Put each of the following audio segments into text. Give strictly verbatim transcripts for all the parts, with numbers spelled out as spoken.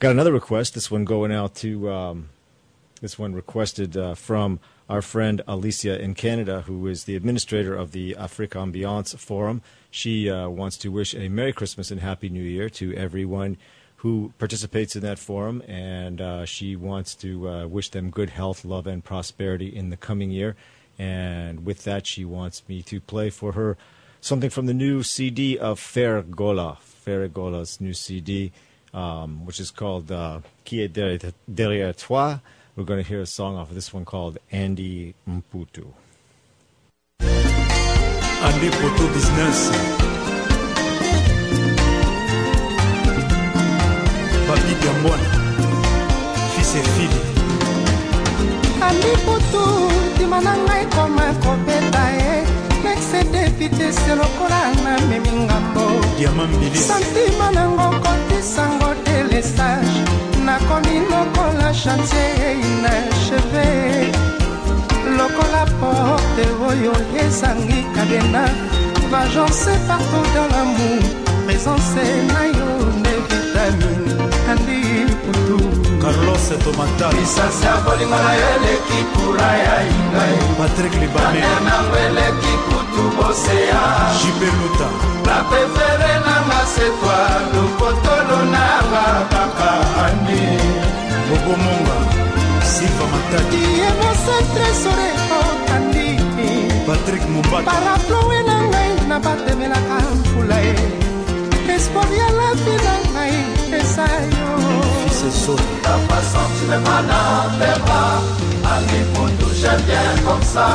Got another request. This one going out to, um, this one requested uh, from our friend Alicia in Canada, who is the administrator of the Africa Ambiance Forum. She uh, wants to wish a Merry Christmas and Happy New Year to everyone who participates in that forum, and uh, she wants to uh, wish them good health, love, and prosperity in the coming year. And with that, she wants me to play for her something from the new C D of Fergola, Fergola's new C D, um, which is called uh, Qui est derrière toi? We're going to hear a song off of this one called Andy Mputu. Andy Mputu Business. Papi Gambona, fils et fille. Andy Mputu, dimanangai koma kopeta e, nexede vitesse lokola na memingambo. Diamant Bilis. Santima nango koti sango délestage, na komi lokola chantier inachevé. Lokola porte oyo ezangi kadena, vagence partout dans l'amour, présence na yo ne vitamine. Andy Mputu Carlos Tomata Isasa bolingo na ele kipura ya ingai Patrick Libane na ngwele kiputu bosea Jibeluta la préférée na nga c'est toi le potolo na nga kaka Andy Bobo Monga Silva Matadi Diego Centresore Andy Patrick Mumbata Parapluie na ngai na batemela kampula e Espoir ya la vie na ngai esayo Ta façon tu me prends dans tes bras Andy Mputu j'aime bien comme ça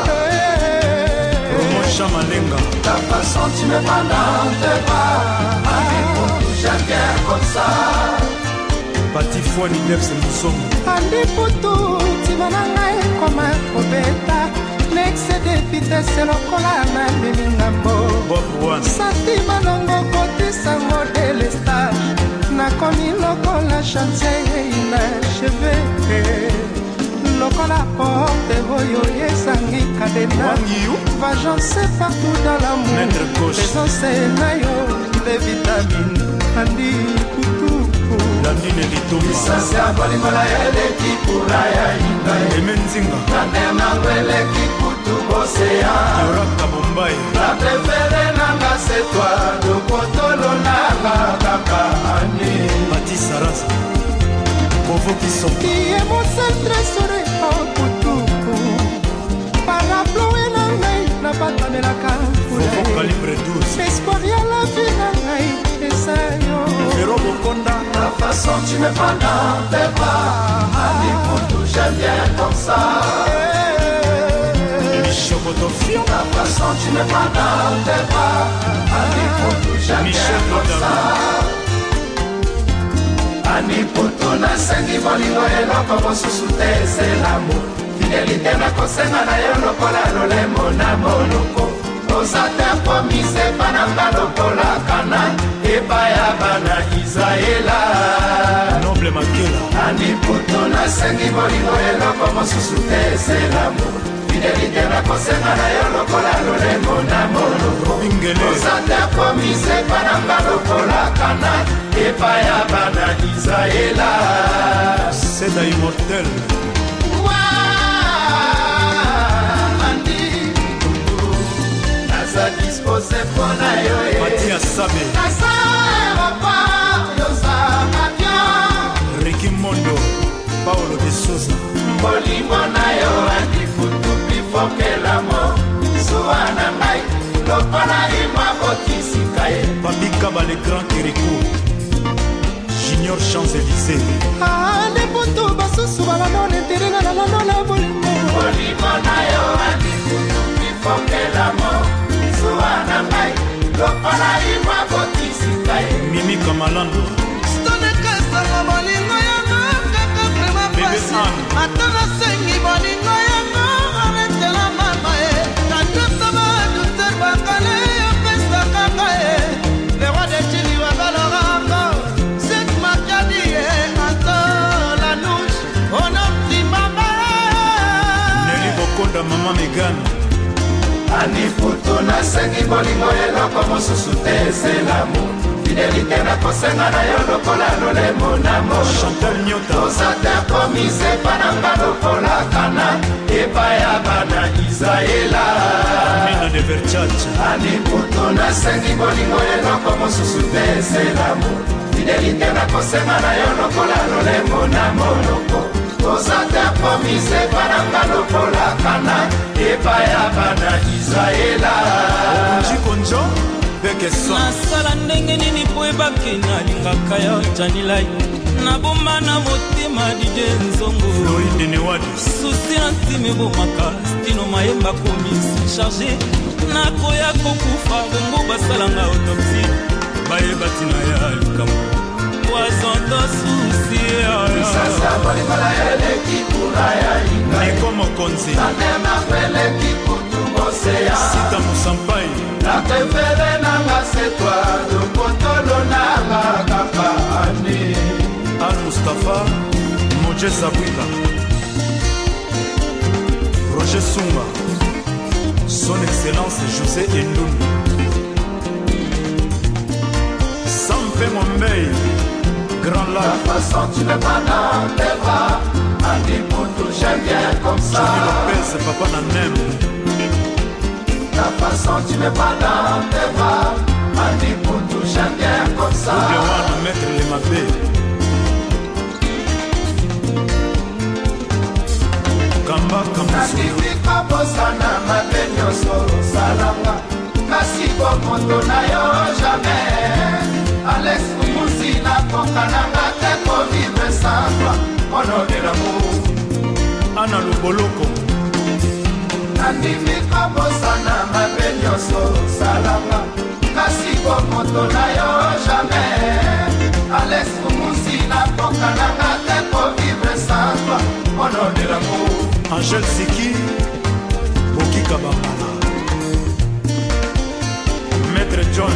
Romo Chamalenga Ta façon tu me prends dans tes bras Andy Mputu j'aime bien comme ça Patifouani Nebs Moussomo Andy Mputu timana ngai koma kobeta Nexede vitesse lokola na memingambo Bob One Santima nango kotisa ngo délestage Nakomi lokola chantier inachevé Lokola porte oyo ezangi kadena Vagence partout dans l'amour Présence na yo de vitamine Andy Mputu Landine Litumba Isase abolingo na ele kipura ya ingai Emenzinga Kande nangwele kiputu bosea Yoraka Bombay La préférée nanga c'est toi Le potolo nanga kaka Andy Pati Sarasa Kovo Kiso Qui est mon centre sur le Mputu Parapluie na ngai na batamela kampula Kovo Calibre douze Espoir ya la vie na ngai esayo Véro Bokonda La façon tu me prends dans tes bras Andy Mputu j'aime bien comme ça Michobotofion La façon tu me prends dans tes bras Andy Mputu j'aime bien comme ça Andy Mputu nasengi bolingo eloko mosusu te c'est l'amour Fidélité nakosenga na yo lokola lolemo na monoko Oza te promise pananga lokola kana epai ya bana Israela Noble Makela Andy Mputu nasengi bolingo eloko mosusu te c'est l'amour Fidélité nakosenga na yo lokola lolemo na monoko Oza te promise pananga lokola kana epai ya bana Israela Seda immortel Naza dispose pona yo e Pati Asabe Naza aéroport yoza avion Ricky Mondo Paolo de Souza Bolingo na yo Andy Mputu pifoke lamo Suwa na ngai lokola imwa botisika ye Papi Kaba le grand Kirikou Junior Champs-Élysées Andy Mputu basusu balanone terenga na lanona bolingo Bolingo na yo Andy Mputu pifoke lamo Suwa na ngai lokola imwa botisika ye Mimi Kamalando Stoneka sanga bolingo yango kaka prema pasi Atana sengi bolingo yango arretela mama e Tandota ba douter bakale yo pesta kaka e Le roi de Chili wabalora encore Cette macadi e Anto la nouche Honor di mama Nelly Bokonda Mama Megan Andy Mputu nasengi bolingo eloko mosusu te c'est l'amour fidelité na kosenga na yo lokola lolemo na mono Chantal Nyota Osate promise pananga lokola kana epai ya bana Israela Amina de Verchach Ani puto na sengi bolingo eloko mosusu te eselamu Fidelité na kosenga na yo lokola lolemo na monoko Osate promise pananga lokola kana epai ya bana Israela Chikonjo Bekeso Nasala ndenge nini po ebaki nalingaka yo Janilai Naboma na motema dije nzongo Floride Newadi Susi na ntime bomaka Stino mayemba komisi chargé Nakoya kokufa bongo basalanga autopsie Bayebati na ya likambo Poison to susi Sasa bali mala eleki pura ya inga Niko Mokonzi Sanema kweleki kutu bosea Sita Musampai Na tefele na ngasetwa Lukotolo na ngakapa ane Al Mustafa Moje Zabwika Roger Sunga Son Excellence José Endoun Sampe Mombei Grand La Lac façon tu me pas dans tes bras Andi Poutou j'aime bien comme ça Johnny Lopez Papa Nanem La façon tu me pas dans tes bras Andi Poutou j'aime bien comme ça Odewan Maître Lemabé Kamba Kambusu Nakifika bosana mabenyoso salanga Kasi komoto na yo jamais Alex Kumusina kokananga te kovivre sans toi Ono de l'amour Ana Luboloko Nakifika bosana mabenyoso salanga Kasi komoto na yo jamais Alex Kumusina kokananga te kovivre sans toi Ono de l'amour Angèle Siki Boki Kabamana Maître John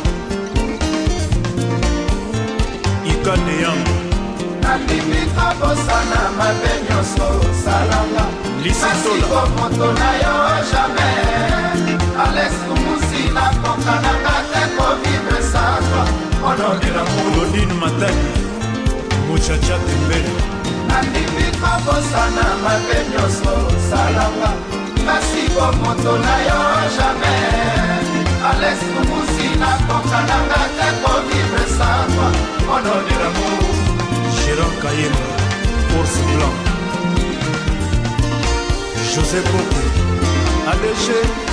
Ika Neyam Nakifika bosana mabenyoso salanga Lisitola Kasiko moto na yo jamais Alex Kumusina kokananga te kovivre sans toi Ono de l'amour Claudine Matani Muchacha Tembele Nakifika bosana mabenyoso salanga Kasiko moto na yo jamais Alex Kumusina kokananga te kovivre sans toi Ono de l'amour Gérard Kayemba Ours Blanc José Boké A D G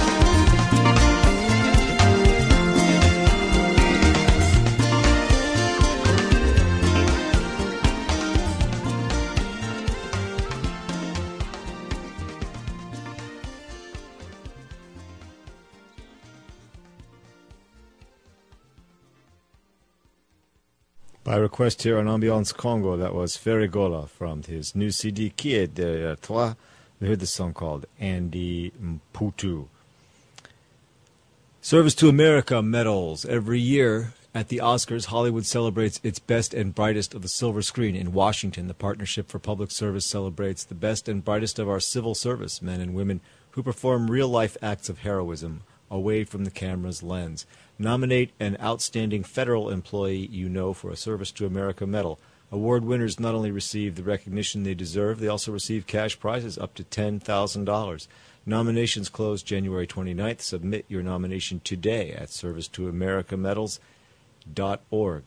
By request here on Ambiance Congo, that was Ferigola from his new C D, Qui est derrière toi? We heard the song called Andy Mputu. Service to America medals. Every year at the Oscars, Hollywood celebrates its best and brightest of the silver screen. In Washington, the Partnership for Public Service celebrates the best and brightest of our civil service men and women who perform real-life acts of heroism away from the camera's lens. Nominate an outstanding federal employee you know for a Service to America medal. Award winners not only receive the recognition they deserve, they also receive cash prizes up to ten thousand dollars. Nominations close January twenty-ninth. Submit your nomination today at service to america medals dot org.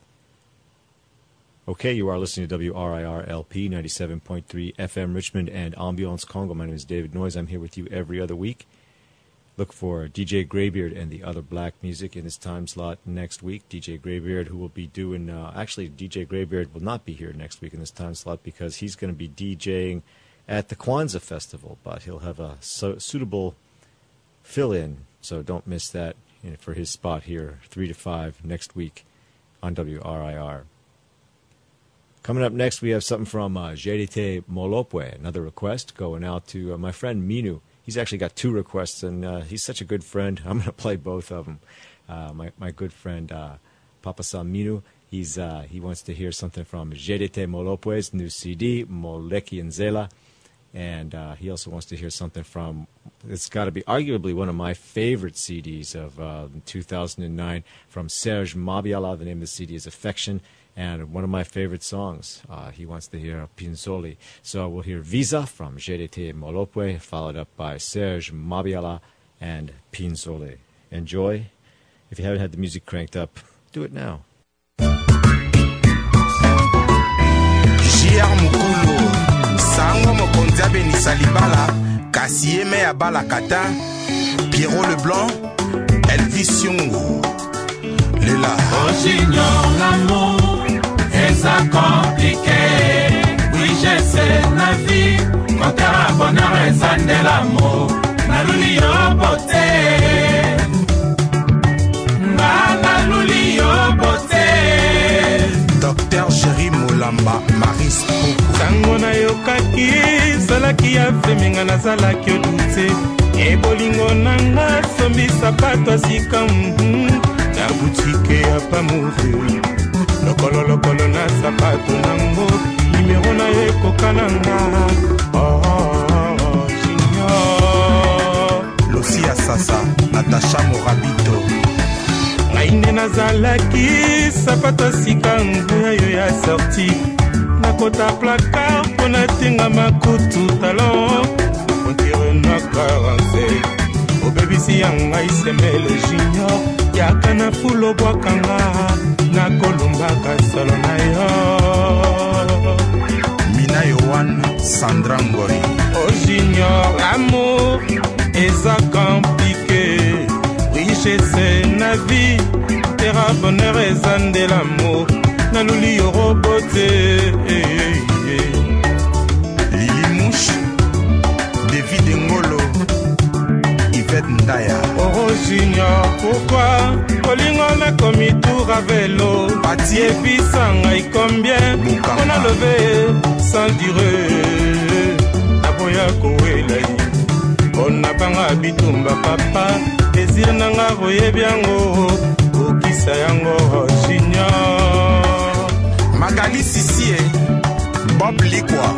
Okay, you are listening to W R I R L P ninety-seven point three F M Richmond and Ambiance Congo. My name is David Noyes. I'm here with you every other week. Look for D J Greybeard and the other black music in his time slot next week. D J Greybeard, who will be doing... Uh, actually, D J Greybeard will not be here next week in this time slot because he's going to be DJing at the Kwanzaa Festival, but he'll have a so, suitable fill-in, so don't miss that, you know, for his spot here, three to five next week on W R I R. Coming up next, we have something from uh, Jedite Molopwe, another request going out to uh, my friend Minu. He's actually got two requests, and uh, he's such a good friend. I'm going to play both of them. Uh, my, my good friend uh, Papa Sam Minu, he's, uh, he wants to hear something from Jedite Molopwe's new C D, Moleki Nzela. And uh, he also wants to hear something from, it's got to be arguably one of my favorite C Ds of uh, two thousand nine from Serge Mabiala. The name of the C D is Affection, and one of my favorite songs. Uh, he wants to hear Pinzoli. So we'll hear Visa from G D T Molopwe, followed up by Serge Mabiala and Pinzoli. Enjoy. If you haven't had the music cranked up, do it now. Sango mokonzi abenisa libala kasi eme ya bala kata Pierrot Leblanc Elvis Yungu Lela Oh j'ignore l'amour et ça compliqué. Oui je sais la vie quand t'as bonheur et ça de l'amour na luli yo beauté na luli yo beauté. Docteur Jerry Molamba Maris Poko Sango na yokaki salaki ya femenga na zalaki odute ebolingo nanga sombi sapato sika na boutique ya pamour lokolo lokolo na sapato nango numero na ekoka nanga oh, oh, oh junior Lucia Sasa Natasha Morabito Naine nazalaki sapato sika nguya yo ya sorti nakota placard pona tinga makutu talon kontire na karanse obebisi yanga isemele junior yaka na fulo bwakanga na kolumbaka solo na yo Mina Yohan Sandra Ngoi oh junior l'amour eza compliqué richesse na vie tera bonheur eza nde l'amour na luli yo robote Lili Mouche David Ngolo Yvette Ndaya oh junior pourquoi olingo na komi tour à vélo Patie ebisanga ikombien mpona leve sans durée naboya kowelai mpona banga bitumba papa désir nanga koyebi yango okisa yango junior Magali Sissie Bob Likwa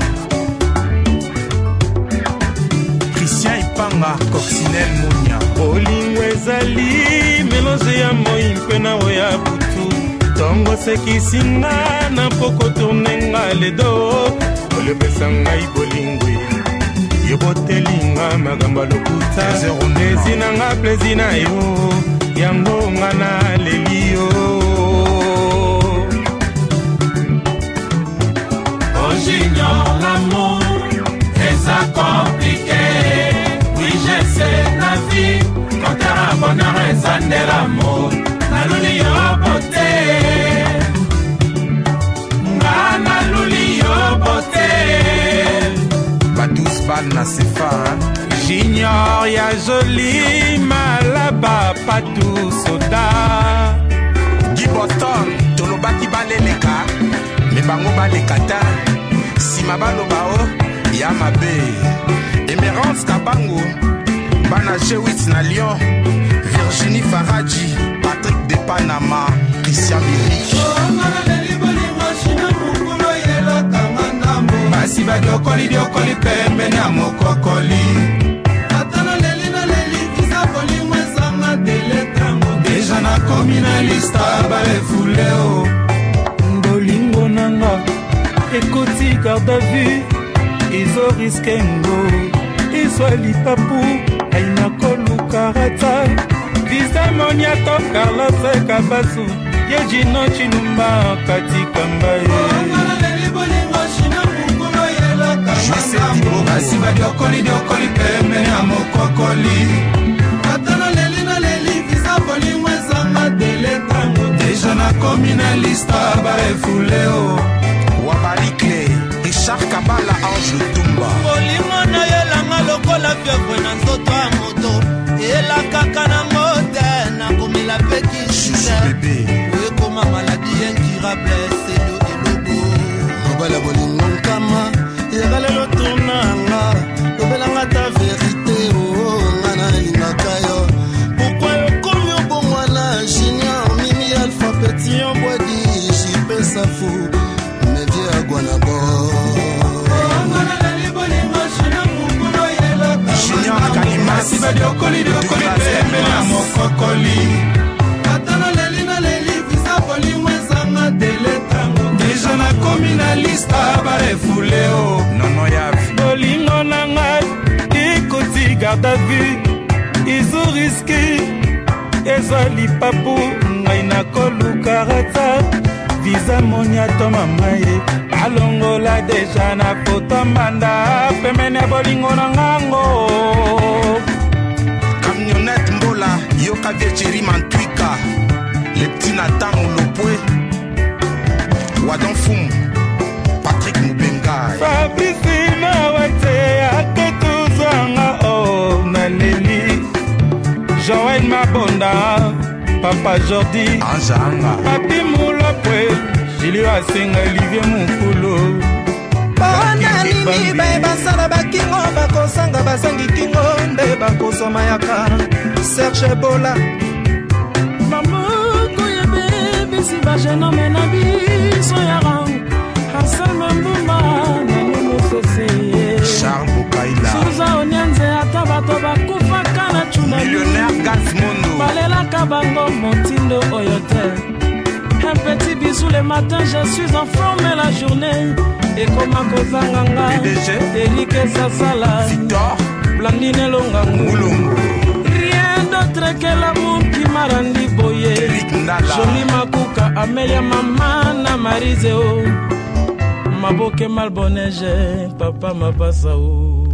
Christian Ipanga Coccinelle Mounia olingo ezali mélange ya moi mpe na oya butu tongo sekisinga na poko tournenga ledo olebesa ngai bolingwe yobotelinga magambo lokuta ezinanga plezi na yo yango nga na leli yo Oh j'ignore l'amour et ça compliqué. Oui je sais la vie quand t'as bonheur et ça de l'amour na luli yo beauté na luli yo beauté. Badous Bal na Sefa junior ya joli malaba patu soda Guy Boston Tolobaki baleleka me bango balekata sima balobao ya mabe Emerance Kabango Bana Jewitz na Lyon Virginie Faradji Patrick de Panama Christian Mirik basi badiokoli diokoli pembeni ya mokokoli atana leli na leli visa bolingo ezanga deletrango deja nakomi na lista balefule o bolingo nanga ekoti garde à vue izoriske ngo izweli papu aina kolukarata visa moniato Carlos Kabasu yejino chinumba katika mbaye basi badiokoli diokoli pembeni ya mokokoli atana leli na leli visa bolingo ezanga deletrango deja nakomi na lista balefule o Wabarikle Richard Kabala Ange Tumba bolingo na yelanga lokola fievre na nzoto ya moto elakaka nango te nakomela mpe kisite oyekoma maladi incurable selo elobo mobala bolingo nkama egalelo tonanga lobelanga ta verité o nga nalingaka yo pourkui okomi obongwana junior mimi alpha petit ombwadi jipesa fu medie agwana bo kasi badiokoli diokoli pembe na mokokoli ata naleli naleli visa bolingo ezanga dele tango deja nakomi na lista barefule o nono ya vi bolingo na ngai ikuti garde à vue izo riski ezwa lipapu ngai nakoluka rata visa moniato mama ye alongola deja na foto mbanda pemene bolingo na ngango camionnette mbola yoka viecheri mantwika le petit Nathan Lopwe Wadon Fum Patrick Mubenga Fabrice na wate aketuzanga o na leli Joël Mabonda Papa Jordi Anjanga Papi Mulopwe Julio Asenga Olivier Mukulu bana nini baye basala bakingo bakosanga basangi kingo nde bakosoma yaka Serge Bola mamoko yebe bisi bajenome na biso ya rang Hassan Mbumba na Mosese Charles Bukaila Suza Onyenze ata bato bakufaka na chuna millionnaire Gasmondo balelaka bango motindo oyote un petit bisou le matin, je suis en forme la journée. Et comme à Kozanganga, Eric Sassala, Victor, Blandine Longango. Rien d'autre que l'amour qui m'a rendu boyé. Jolie Makuka, Amelia Mamana, Mariseo. Maboke Malbonneige, Papa Mapasao.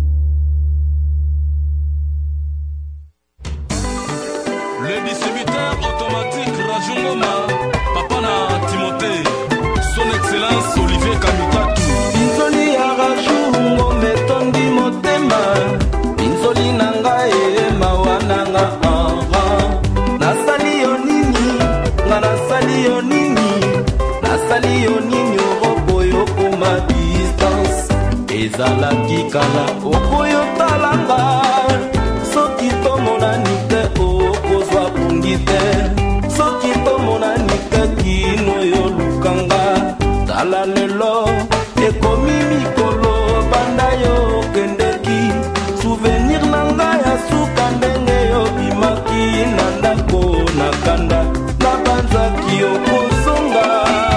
Le distributeur automatique Rajungoma. Timothée, son excellence Olivier Kamitatu. Insoli ya rajungo metondi motema. Insoli nanga e mawananga aha. Nasali yo nini, nga nasali yo nini. Nasali yo nini orobo yo kuma distance. Ezala kikala okoyo talanga. Soki to monanite okozwa bungite. Soki to monanite kino yo lukanga tala lelo ekomi mikolo banda yo kendeki souvenir nanga ya suka ndenge yo bimaki na ndako na kanda na banzaki yo kozonga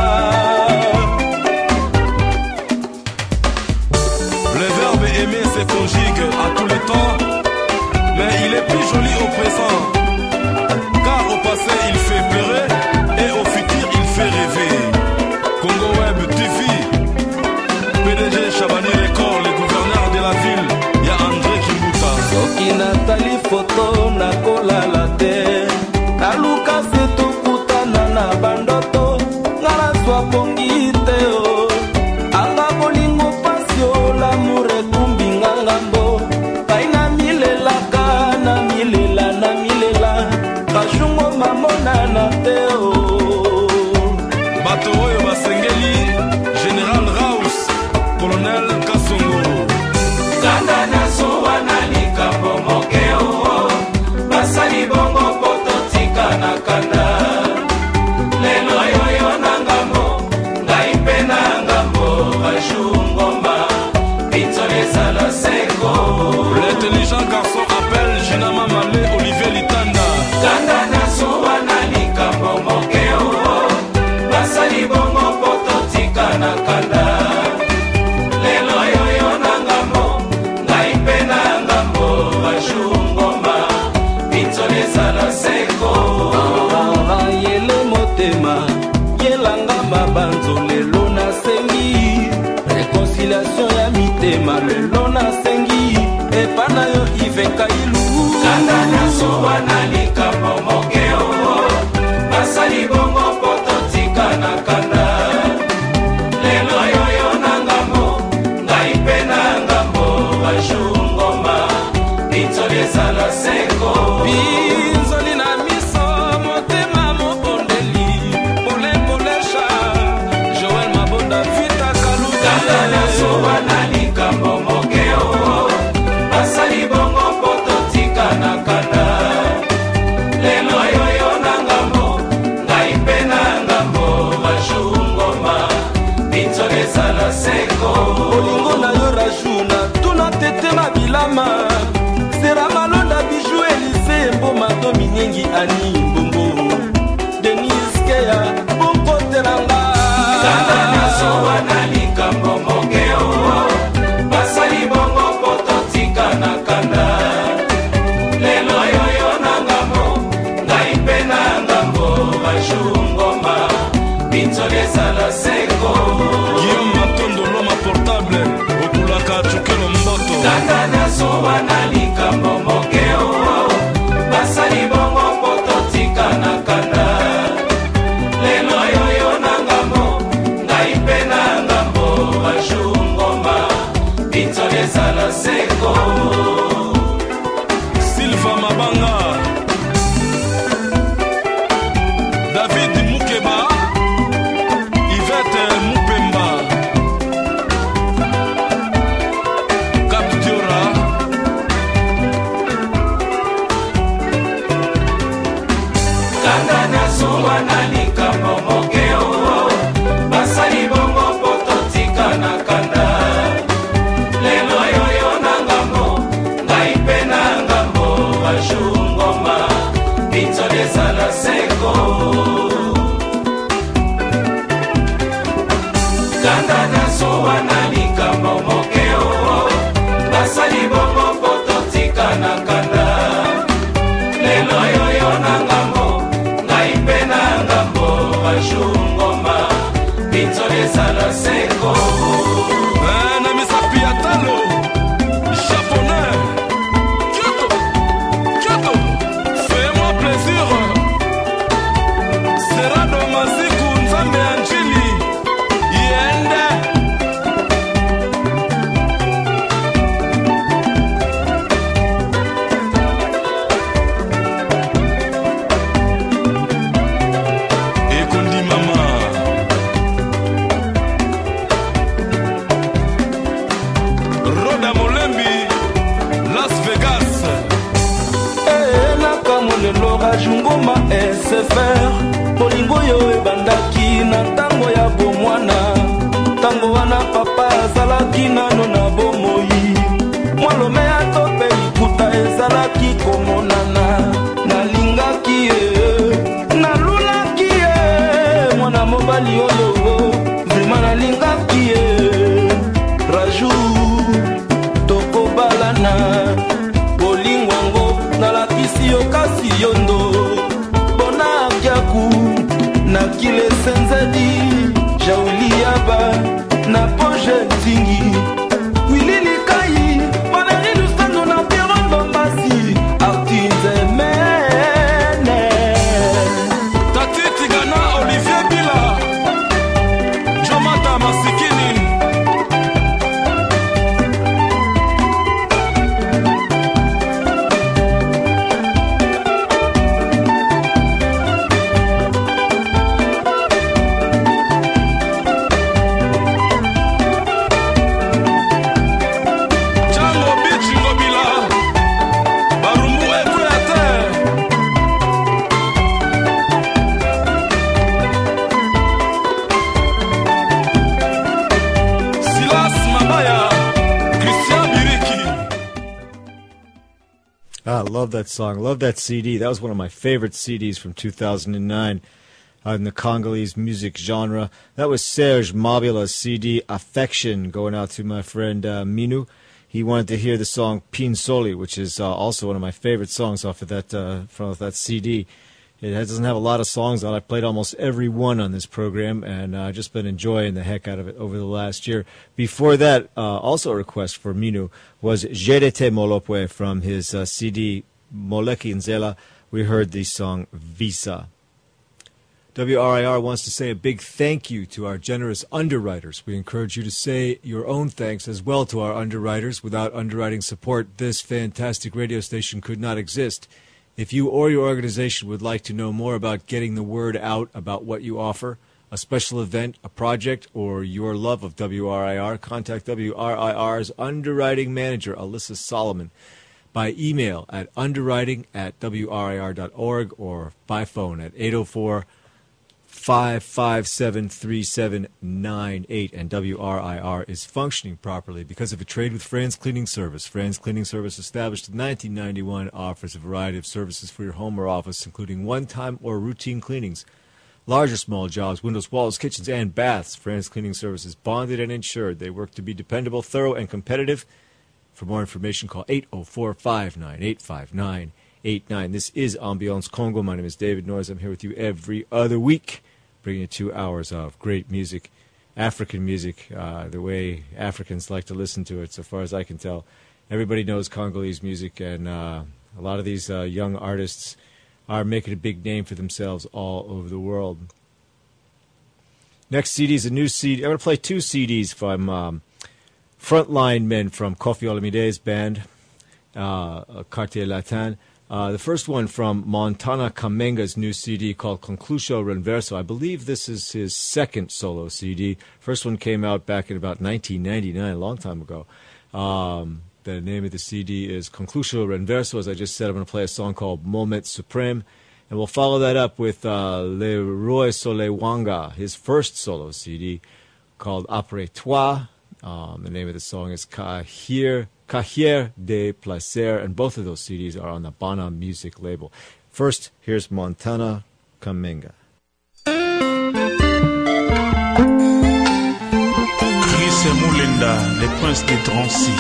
Le verbe aimer se conjugue à tous les temps, mais il est plus joli au présent, car au passé il fait pleurer et au futur il fait rêver. Congo Web T V, P D G Chabani Record, le gouverneur de la ville, y'a André Kimbuta. soki natali foto nakolala te naluka se tokutana na bandoto nga nazwa pongi te o anga bolingo pasi o lamour ekumbinga ngambo pai na milelaka na milela na milela kashungo mamonana te o Bato oyo basengeli Général Raus, Colonel Kasongo. kanda naso wana likambo mokeo basali bongo pototika na kanda lelo yoyo na ngambo ngai mpe na ngambo bashungoma bitolezala seko L'intelligent garçon appelle Jinama Malé Olivier Litanda. kanda naso wana likambo mokeo basali bongo pototika na kanda lelo yoyo na ngambo ngai mpe na ngambo bashungoma bitolezala seko yele motema yelanga mabanzo lelo nasengi réconciliation ya mitema lelo nasengi epana yo ivekailu kanda naso wana likambo mokeo basali bongo pototika na kanda lelo yoyo na ngambo ngai mpe na ngambo bashungoma bitolezala seko binzoli na miso motema mobondeli pole polesha Joël Mabonda vita kaluka kanda naso wana likambo mokeo basali bongo pototika na kanda lelo yoyo na ngambo ngai mpe na ngambo bashungoma bitolezala seko olingo na yo rajuna tuna tete mabilama serama ezala seko Guillaume Matondo l'homme portable okulaka chukelo mboto kanda nazuwa na likambo mokeo basali bongo poto tika na kanda lelo yoyo na ngambo ngai mpe na ngambo bashungoma binzo ezala seko Silva Mabanga David Mukeba Yvette Mupemba Captura kanda nazuwa na likambo mokeo basali bongo poto tika na kanda lelo yoyo na ngambo ngai mpe na ngambo bashungoma binzo ezala seko kanda nazuwa na likambo mokeo basali bongo poto tika na kanda lelo yoyo na ngambo ngai mpe na ngambo bashungoma binzo ezala seko Un ami Sapiatalo Japonais Kyoto Kyoto Fais-moi plaisir Serado Maziku Nzambe Anjili Yende Ekundi mama Roda Molembi Las Vegas nakamolelo rajungoma sfr bolingo oyo ebandaki na ntango ya bomwana ntango wana papa azalaki nano na bomoi mwalome ya tope likuta ezalaki komonana nalingaki ye nalulaki ye mwana mobali oyo vrima nalingaki ye raju tokobalana bolingwango nalakisi yo kasi yondo bona akiaku nakile senzedi jauliaba na poje nzingi wililikai manerilusano na pierondombasi artinzemene Tati Tigana Olivier Bila Jomata Masikini Chango Bichi Ngobila Barumbu Ekwete Silas Mabaya Christian Biriki Ah, love that song. Love that C D. That was one of my favorite C Ds from two thousand nine uh, in the Congolese music genre. That was Serge Mabula's C D, Affection, going out to my friend uh, Minu. He wanted to hear the song Pinsoli, which is uh, also one of my favorite songs off of that uh, from that C D. It doesn't have a lot of songs on it. I played almost every one on this program, and I've uh, just been enjoying the heck out of it over the last year. Before that, uh, also a request for Minu was Jedete Molopwe from his uh, C D Moleki Nzela. We heard the song Visa. W R I R wants to say a big thank you to our generous underwriters. We encourage you to say your own thanks as well to our underwriters. Without underwriting support, this fantastic radio station could not exist. If you or your organization would like to know more about getting the word out about what you offer, a special event, a project, or your love of W R I R, contact W R I R's underwriting manager, Alyssa Solomon, by email at underwriting at W R I R dot org or by phone at eight oh four, five five seven, three seven nine eight. And W R I R is functioning properly because of a trade with Franz Cleaning Service. Franz Cleaning Service, established in nineteen ninety-one, offers a variety of services for your home or office, including one-time or routine cleanings, large or small jobs, windows, walls, kitchens, and baths. Franz Cleaning Service is bonded and insured. They work to be dependable, thorough, and competitive. For more information, call eight oh four, five nine eight, five nine eight nine. This is Ambiance Congo. My name is David Noyes. I'm here with you every other week, bringing you two hours of great music, African music, uh, the way Africans like to listen to it, so far as I can tell. Everybody knows Congolese music, and uh, a lot of these uh, young artists are making a big name for themselves all over the world. Next C D is a new C D. I'm going to play two C Ds from um, frontline men from Koffi Olamide's band, uh, Quartier Latin. Uh, the first one from Montana Kamenga's new C D called Conclusio Renverso. I believe this is his second solo C D. First one came out back in about nineteen ninety-nine, a long time ago. Um, the name of the C D is Conclusio Renverso. As I just said, I'm going to play a song called Moment Supreme. And we'll follow that up with uh, Le Roi Soleil Wanga, his first solo C D called Après Toi. Um, the name of the song is Cahier, Cahier de Placer, and both of those C Ds are on the Bana Music label. First, here's Montana Kamenga. Chris Moulinda, le prince de Drancy.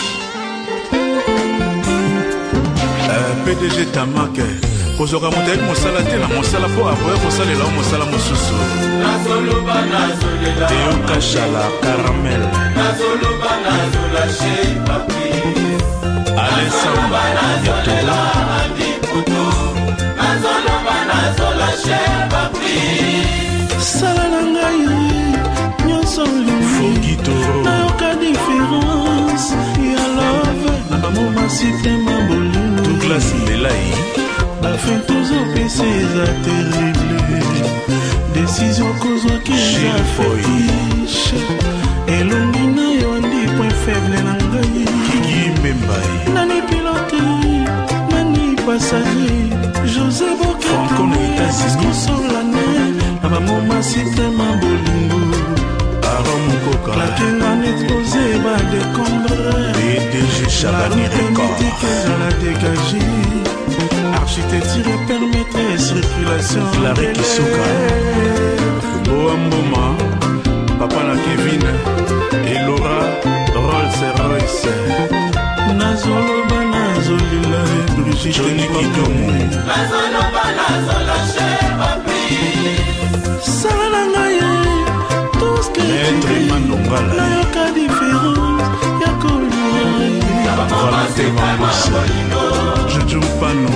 euh, P D G Tamake. Kozora modèle mosala te na mosala po aboya kosalela o mosala mosusu. Nazoloba nazolela. Teo Kashala Caramel. Nazoloba nazola chez papi. Alessandra nazolela andi putu. Nazoloba nazola chez papi. Sala ngai nyonso lingi. Fogito. Na yoka différence ya love. Na bamoma système boli. Douglas Lelai. Afin toujours penser à terrible décision cause qui a fétiche et l'ongina yondi point faible nangai Kiki Membai nani pilote nani passager José Boka Franco États-Unis solane aba moma système bolingo Arom Koka la kengan exposé ba décombre P D G Chabani Record la dégager architecture permettrait circulation. Larry Kisuka, Boamboma, Papa na Kevin et Laura Rolls Royce. Nazoloba nazolila Brigitte Johnny Kidomo. Nazoloba nazola chez papi. Salangaye, tout ce que Maître Manongala. La yoka différence, yako luai. Valate Vamboussa, Juju Pano.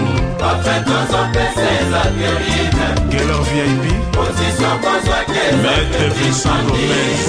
Geller V I P Maître Vincent Gomez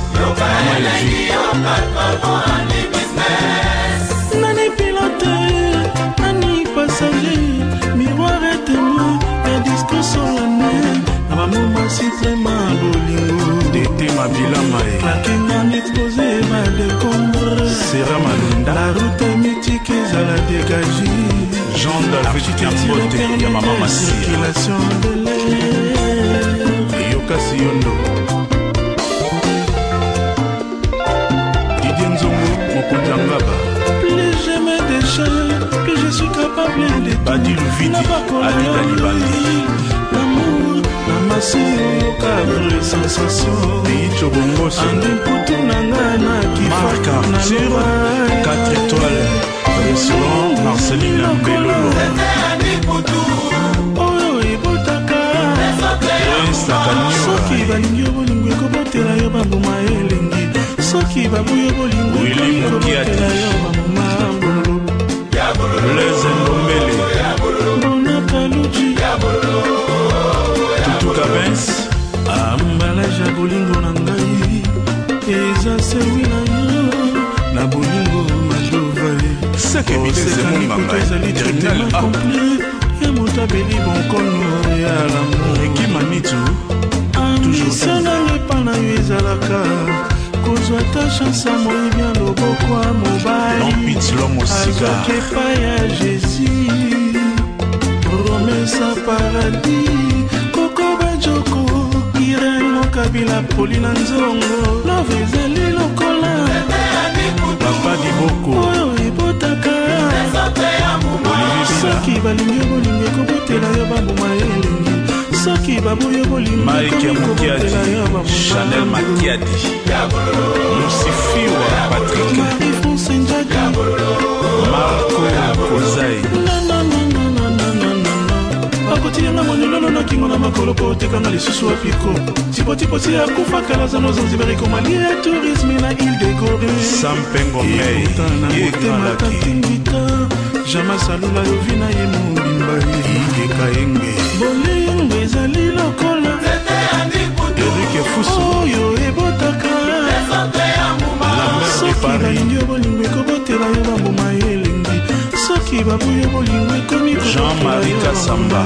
Nani pilote, nani passager miroir et témoin, un discours solennel Abamoma citrément bolingo Dété Mabila Mae Claquement exposé, ma décombre Serra Malunda La route mythique, à la dégager Jean-David Kambote, Yamama Massia circulation de l'air Yoka Siondo Didier Nzongo, Mokonza Ngaba Plus je me déchire, plus je suis capable de tout Badi Luvidi, Alida Libandi L'amour, la masse, Yoka, vraie sensation Picho Bongoso Andi Poutou Nangana, Marca, Zero, quatre étoiles Restaurant Marceline Mbelolo Oyo ebotaka Soki balingi bolingo ekobotela yo bambuma elengi Soki babuyo bolingo ekobotela yo bambuma bololo Les Ngombele Bonaka Luji Tutu Kabens Ambalaja bolingo na ngai Eza sewi na yo Na bolingo madovae Seke bitese munganga Terminal A Ya motabeli bonkono ya l'amour Ekimanitu Toujours nanga na yo ezalaka kozwa ta chance moi bien loboko a mobile Lompitz lomo sika Azoke pa ya Jésus Promesa paradis Koko bajoko Irene Kabila Polina Nzongo Love ezali lokola Papa Diboko Oyo ebotaka Soki balingi bolingo ekobotela yo bambuma elengi Soki babuyo bolingo ekobotela yo bambuma Chanel Makiadi Lucifiwa Patrick Marie-France Njaka Marco Kozai Akotianga monelolo na kingo na makolo po tekanga lisusu apiko tipotipoti akufa kalaza no zanzibari komali ya tourisme na ile de Gorée Sampengo Mei yekalakindika Jama salula yovina ye mobimba Ikekaenge bolingo ezali lokola Eric Fuso oyo ebotaka soki balingi yo bolingo ekobotela yo bambuma elengi soki babuyo bolingo ekomi Jean-Marie Kassamba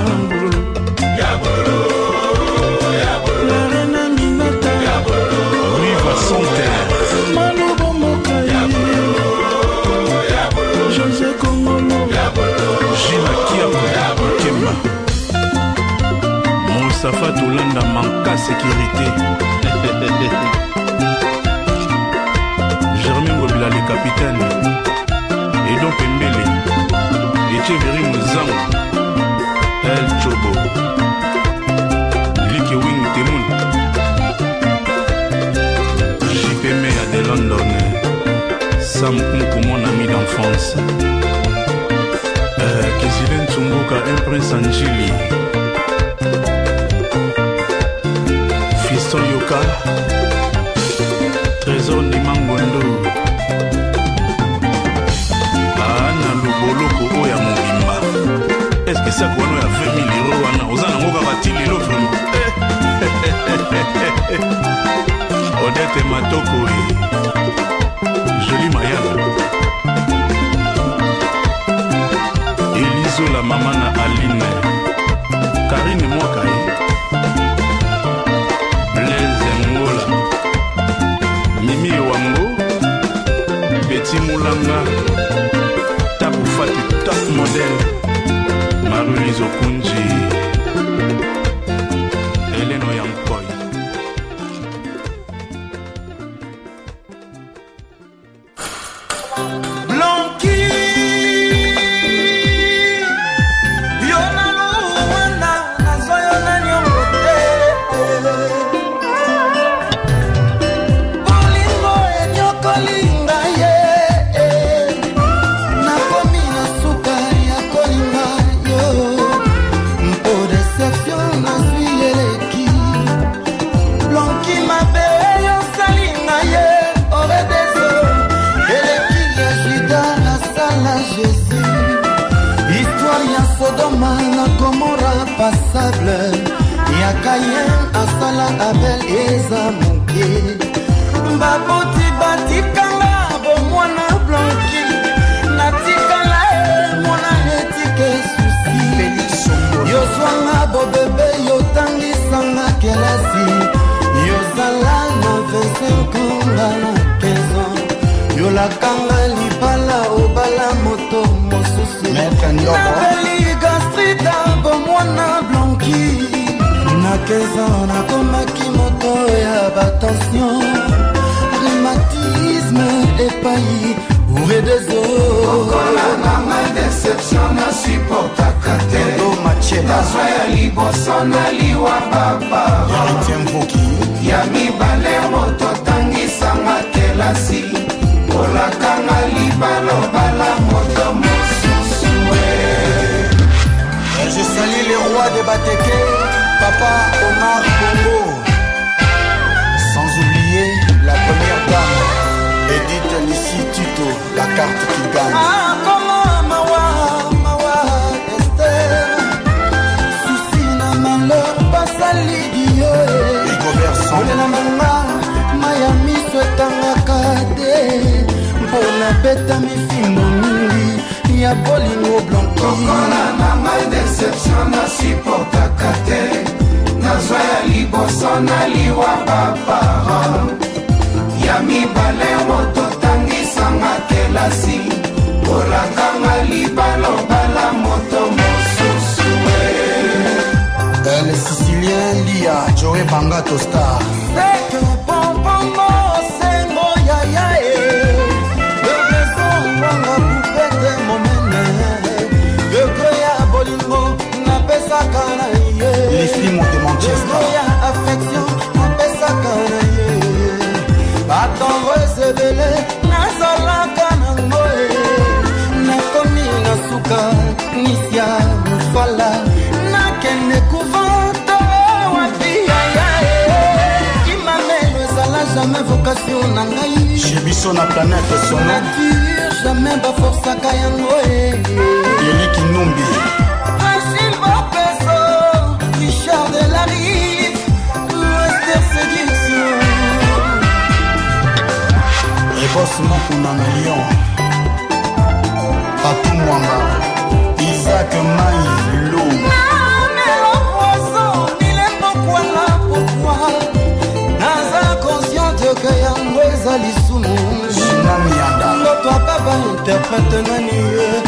la reine Aminata Riva Santé Malobo Mokai José Kongolo Gina Kiako Kemba Moussafa Toulanda manka sécurité Germain Gobila le capitaine Edon Pembele Echeverry Mouzango El Chobo Liké Wing Temoun J P Meya de London Sam Kunku mon ami d'enfance euh, Kizilen Tsumbuka un prince Anjili Fiston Yoka Trésor Nimangondo Ana Luboloko Oya Mobimba Est-ce que ça qu'on a vingt mille euros wana Ozana Moga Batili l'autre Odette Matoko Jolie Mayala Eliso la mamana Aline Karine Mwakae Blaise Ngola Mimi Wango Betty Moulanga Tapu Fati Top Model Marie-Lise Okunji Eleno Yamkoy passable ya Caïn asala Abel eza moke baboti batikanga bomwana blanki natikala mwana etike susi yozwanga bobebe yotangisanga kelasi yozala na vingt-cinq nga na quinze ans yolakanga libala obala moto mosusu nabeli gastrita bomwana blanki na quinze ans nakomaki moto ya batension rhumatisme epai bourré des os okola nanga déception na supportaka te nazwa ya liboso na liwa bapara ya mibale moto tangisanga kelasi olakanga libalo bala moto mosusu je salue les rois de Bateke, Papa Omar Bongo, sans oublier la première dame Edith Lissi Tito, la carte qui gagne. Ah, comment Mawa, Mawa, Esther, souci na malheur, pas sali dio, Rigobert Son, Olena Manga, Miami souhaitanga kade, Bona beta mi fimo mingi, ya bolingo blanki. Kokola na ma déception na supportaka te, nazwa ya liboso na liwa bapara, ya mibale moto tangisanga kelasi, olakanga libalo bala moto mosusu. Le Sicilien Lia, Joe Bangato Star. Seke pompombo sengo ya ya e, bebe songa pupete momene, bebe ya bolingo na pesa kana ye. Les films de Manchester. Bebe ya affection na pesa kana ye. Batongo esebele na zalaka nango e, na komi na suka nisia mufala na kene kuvanta jamais vocation na ngai chez biso na planète sono nature jamais baforsaka yango Eliki Numbi Achille Bopeso Richard de la Rive Wester Séduction Rebos Mokuna Million Patou Mwamba Isaac Maï Lou Loto akaba interprète nani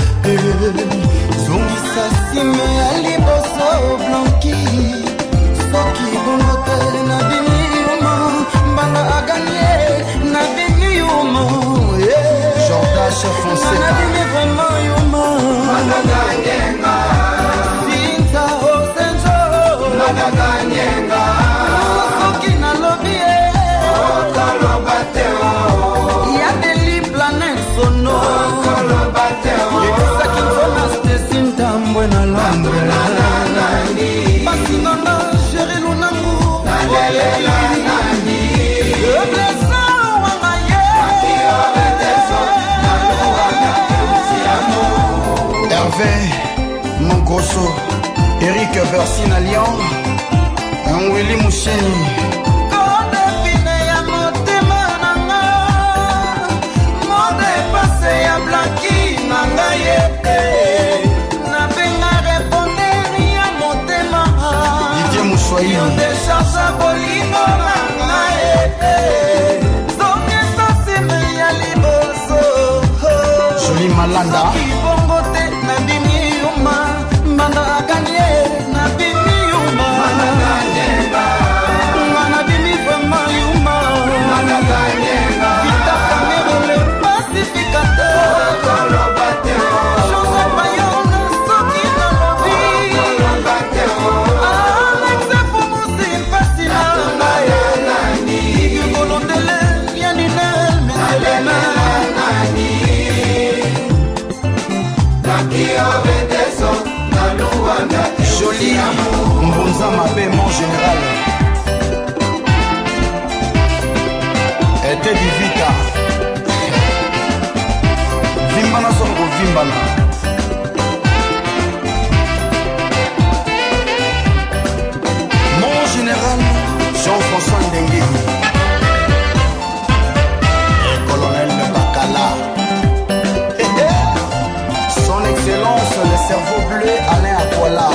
Zongisa sime ya liboso blanki Soki bongo te na bimi yuma Mbanga aganye na bimi yuma Jordan Chef Fonseca Na bimi vraiment yuma Mbanga ganyenga Sinta Osenjo Mbanga ganyenga Soki na lobby Okolo bateo sono yekisaki mfona stesinta mbwena lambre basinona sheri lunangu eblesa wangaye Hervé Mongoso Eric Versina Lyon Willy Moucheni ya Blanqui na ngai ete na benga répondre ya motema Didier Moussoyi yo décharge bolingo na ngai ete zongesa sime ya liboso Jolie Malanda kibongo te na bimi yuma mbanda aganye na bimi yuma mbanda ganyenga mbanda bimi vraiment yuma mbanda ganyenga vita kamerole Jolie Mbonza Mabé, mon général Ete Divita Vimbana Songo Vimbana Mon général Jean-François Ndengue Et colonel Bakala Son excellence le cerveau bleu Alain Akwala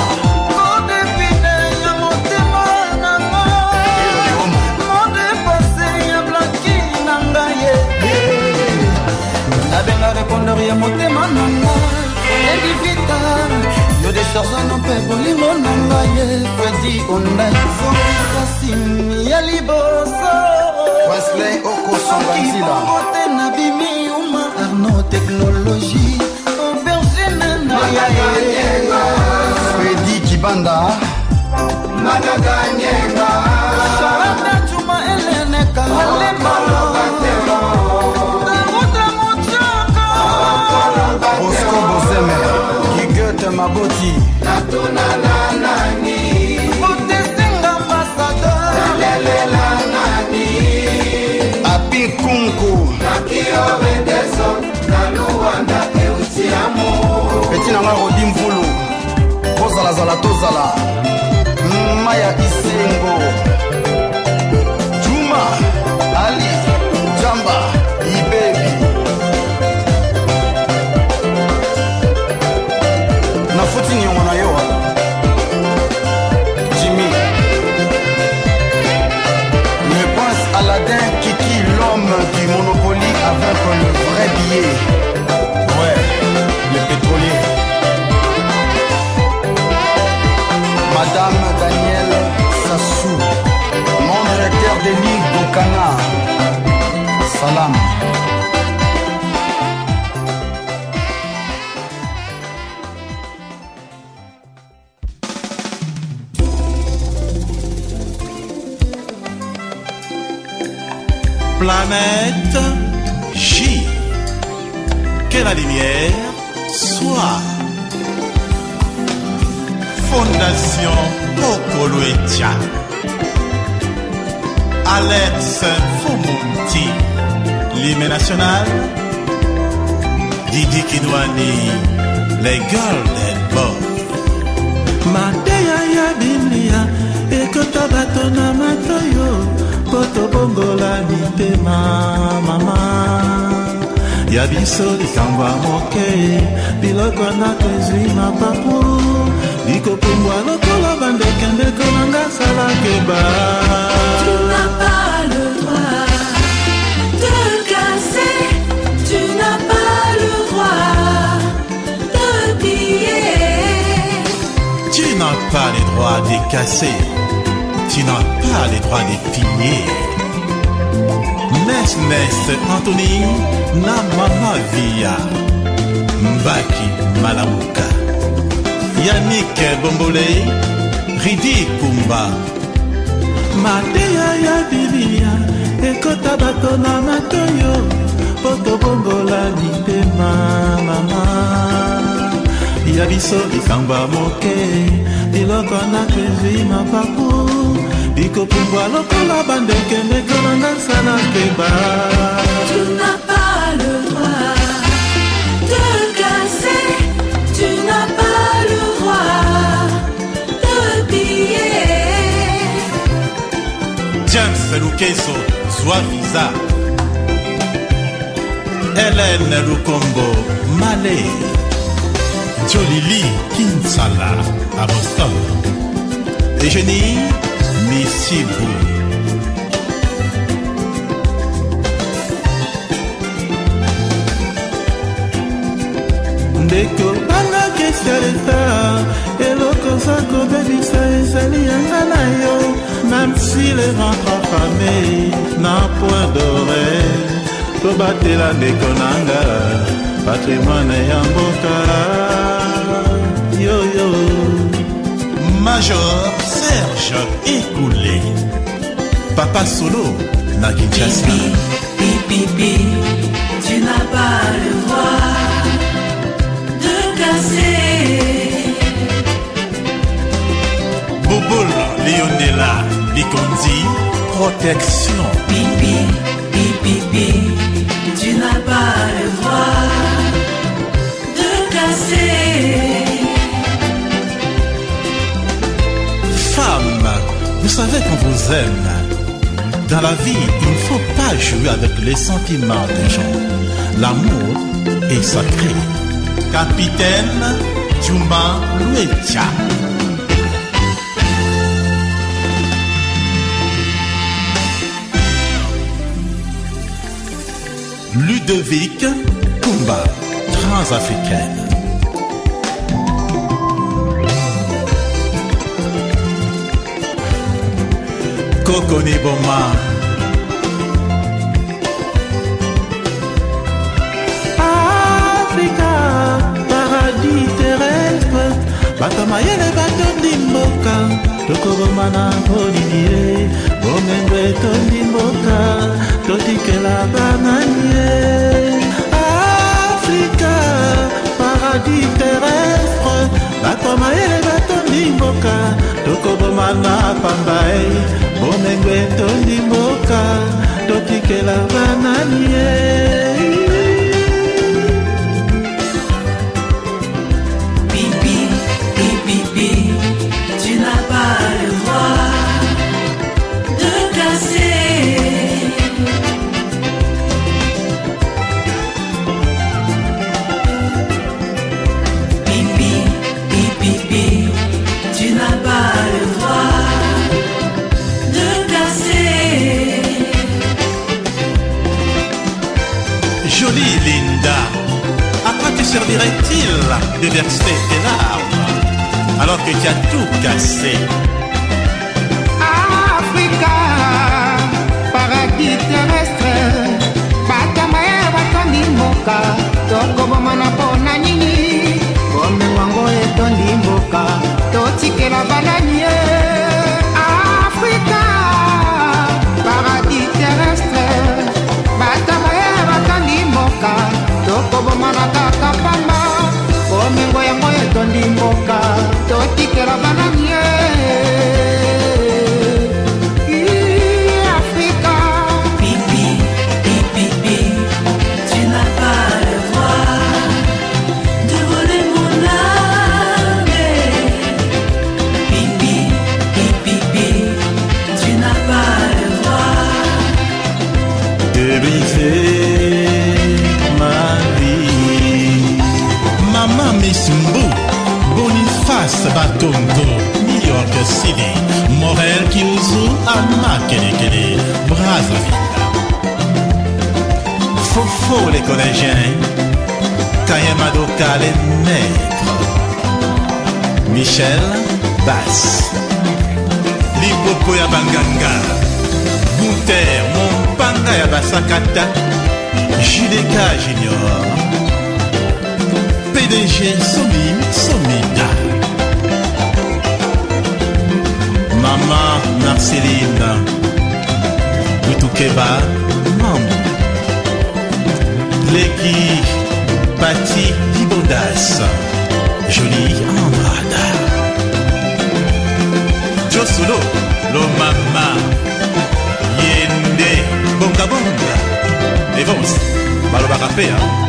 répondre ya motema nanga edivita yo décharge no mpe bolingo nanga ye Fredi Ondai zongisa simi ya liboso Wesley Okosonganzila ote na bimi yuma Arno technologie aubergine na yayenga Fredi Kibanda Magaganyenga Charada Chuma Elene Kahalema Bosco Bozeme Gigete Maboti Natuna na nani Botesinga ambassadeur Lelela nani Api Kunku Nakio Bedeso Na Luanda Eutiamo Petit Nanga Rodi Mvulu Kozala Zala Tozala Maya Isengo Juma Ali Jamba Ibebi Nafuti nyongo na yo Jimmy Le prince Aladdin Kiki l'homme du Monopoly avec le vrai billet Ouais, le pétrolier Madame Danielle Sassou Mon directeur de Ligue Bokana Salam Planète J. Que la lumière soit. Fondation Okolo Etia. Alex Fumunti, l'hymne national. Didi Kidwani, les Golden Boys. Mateya ya Biblia, ekota bato na matoyo, poto bongola mitema mama. Ya biso likamba moke, biloko na tezwi mapapu, liko pungwa lokola bandeke ndeko nanga sala keba. Tu n'as pas le droit de casser, tu n'as pas le droit de piller. Tu n'as pas le droit de casser, tu n'as pas le droit de piller. Nes Nes Anthony na mama via Mbaki Malamuka Yannick Bombole Ridi Kumba. Mateya ya Biblia, ekota bato na matoyo, poto bongola mitema mama. Ya biso likamba moke, biloko na tezwi mapapu, biko pungwa lokola bandeke ndeko nanga sala keba. Tu n'as pas le droit de casser, tu n'as pas le droit de piller. James Lukeso Zouaviza, Hélène Lukombo Malé, Jolili Kinsala à Boston, Eugénie Missibou. Ndeko banga kesaleta, eloko zako bebisa ezali yanga na yo. Même si les ventres affamés n'a point d'oreille, tobatela ndeko nanga, patrimoine ya mboka. Yo yo. Major Serge Écoulé, Papa Solo na Kinshasa. Pipi, pipi, tu n'as pas le droit de casser. Bobol Leonela Bikondi, protection. Pipi, pipi, pipi, tu n'as pas le droit de casser. Femme, vous savez qu'on vous aime. Dans la vie, il ne faut pas jouer avec les sentiments des gens. L'amour est sacré. Capitaine Juma Luetia. Ludovic Kumba, transafricaine. Kokoni Boma, Africa, paradis terrestre, bato mayele bato ndimboka, tokobomana Olivier, bomengwe tondimboka, totikela bananie. Africa, paradis terrestre, bato mayele bato ndimboka, tokobomana Pambae, bomengwe tondimboka, totikela bananie. Tu n'as pas le droit de casser. Pipi, pipi, pipi, tu n'as pas le droit de casser. Jolie Linda, à quoi te servirait-il de verser tes larmes alors que tu as tout cassé? Africa, paradis terrestre, batamae batondi mboka, tokobomana pona nini, bome wango etondi mboka, totikela bananie. Africa, paradis terrestre, batamae batondi mboka, tokobomana kaka pamba, bome wango etondi mboka, totikela bananie. Africa. et briser ma vie. Maman Missumbu, Boniface Batongo, New York City, Morel Kiuzu, Ama Kelekele, Brazzaville. Fofo les collégiens, Kayamadoka les maîtres, Michel Bass, Lipopo ya Banganga, Gunther, Mompanga ya Basakata, Judeka Junior, P D G Somi Somida, Maman Marceline, Butukeba, Mambo, Leki Pati Dibondas, Jolie Andrada, Josulo, Lo Mama, Yende, Bonga Bonga, Evans, Balobarape,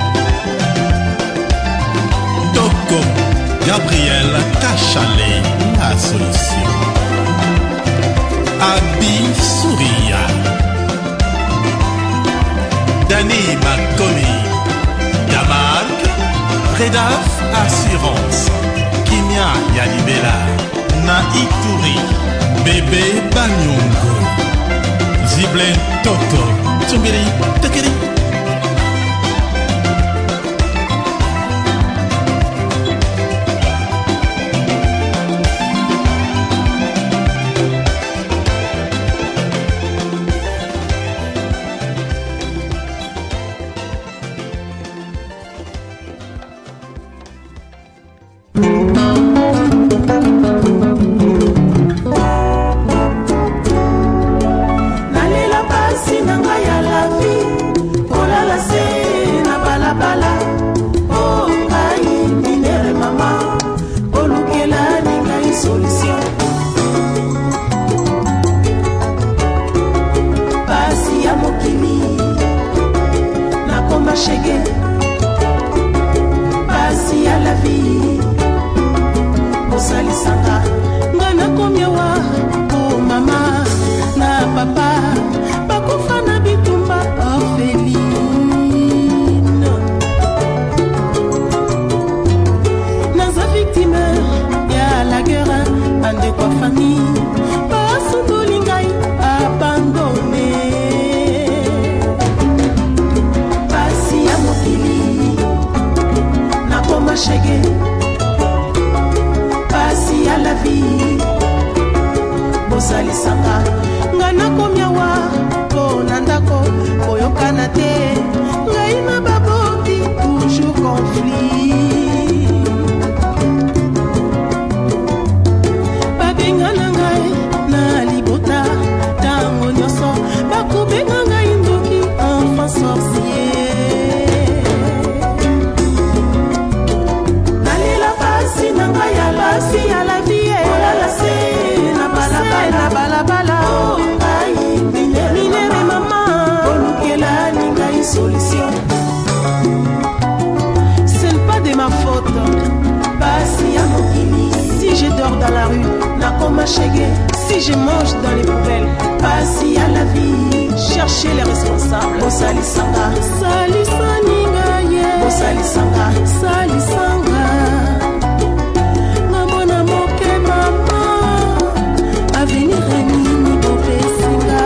Toko, Gabriel Cachalé, la solution, Abi Souria, Dani Makomi, Damark, Redaf Assurance, Kimia Yalibela, Naituri, Bébé Banyongo, Ziblen Toko, Tumbiri, Tekeri. Si je mange dans les poubelles, pas si à la vie. Cherchez les responsables. Bosali Sanga, Sali Saninga, yeah. Bosali Sanga, Sali Sanga. Namona moke mama, avenir Rémi Bopé Singa.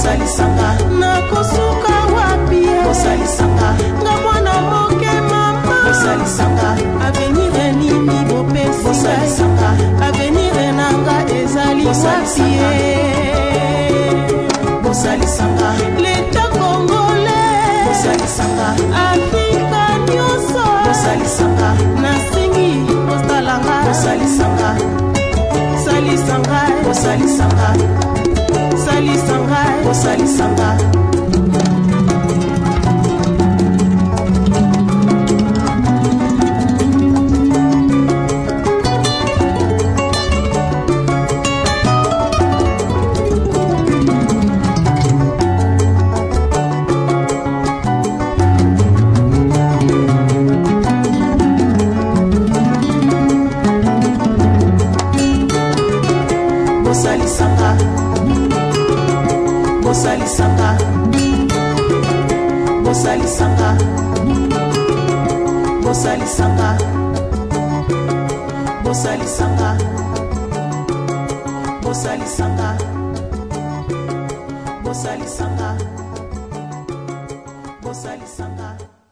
bosalisanga nakosuka wapi bosalisanga nga mwana moke mama bosalisanga avenir nini bopesi bosalisanga avenir nanga ezali wapi bosalisanga l'état congolais bosalisanga afrika nyonso bosalisanga nasingi bosalanga bosalisanga salisanga bosalisanga salisanga bosalisanga bosalisanga bosalisanga bosalisanga bosalisanga bosalisanga bosalisanga bosalisanga.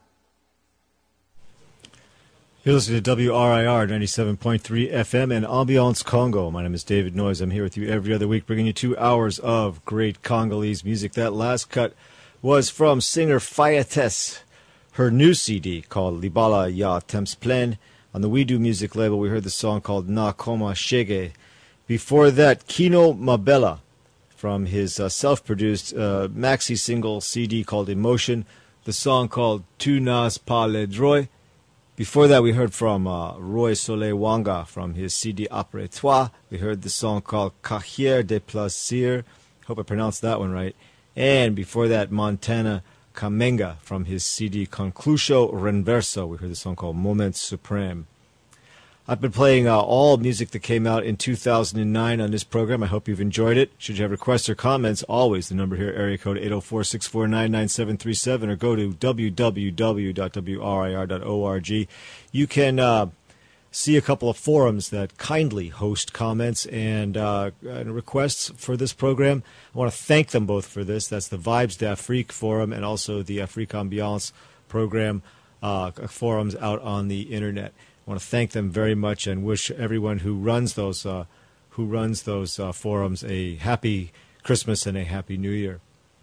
You're listening to W R I R ninety-seven point three F M and Ambiance Congo. My name is David Noyes. I'm here with you every other week, bringing you two hours of great Congolese music. That last cut was from singer Fayettesse, her new C D called Libala Ya Temps Plein. On the We Do Music label, we heard the song called Na Koma Shege. Before that, Kino Mabela from his uh, self-produced uh, maxi single C D called Emotion, the song called Tu n'as pas le droit. Before that, we heard from uh, Roy Soleil Wanga from his C D Après Toi. We heard the song called Carrière des Plaisirs. Hope I pronounced that one right. And before that, Montana Kamenga from his C D Conclusio Renverso. We heard the song called Moment Supreme. I've been playing uh, all music that came out in two thousand nine on this program. I hope you've enjoyed it. Should you have requests or comments, always the number here, area code eight oh four, six four nine, nine seven three seven, or go to w w w dot w r i r dot org. You can uh, see a couple of forums that kindly host comments and, uh, and requests for this program. I want to thank them both for this. That's the Vibes d'Afrique forum and also the Afrique Ambiance program uh, forums out on the internet. I want to thank them very much and wish everyone who runs those uh, who runs those uh, forums a happy Christmas and a happy New Year.